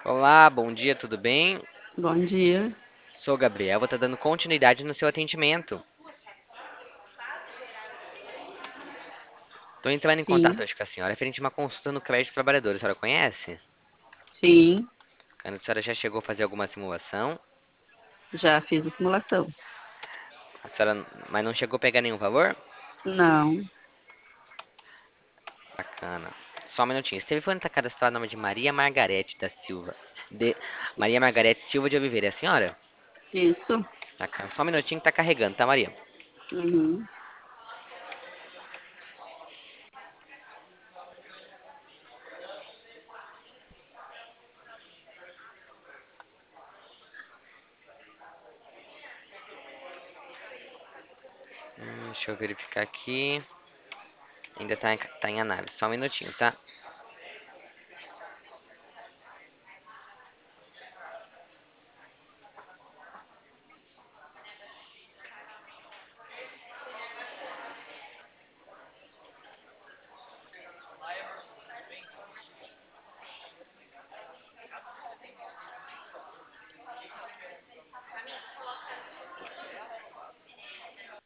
Olá, bom dia, tudo bem? Bom dia. Sou Gabriel, vou estar dando continuidade no seu atendimento. Estou entrando em contato Sim, hoje com a senhora referente a uma consulta no crédito trabalhador. A senhora conhece? sim, A senhora já chegou a fazer alguma simulação? já fiz a simulação. A senhora, mas não chegou a pegar nenhum valor? Não, Bacana. Só um minutinho. Esse telefone está cadastrado no nome de Maria Margarete da Silva. De Maria Margarete Silva de Oliveira. É a senhora? isso. Bacana. Só um minutinho que tá carregando, tá, Maria? Uhum. Deixa eu verificar aqui. Ainda tá em análise. Só um minutinho, tá?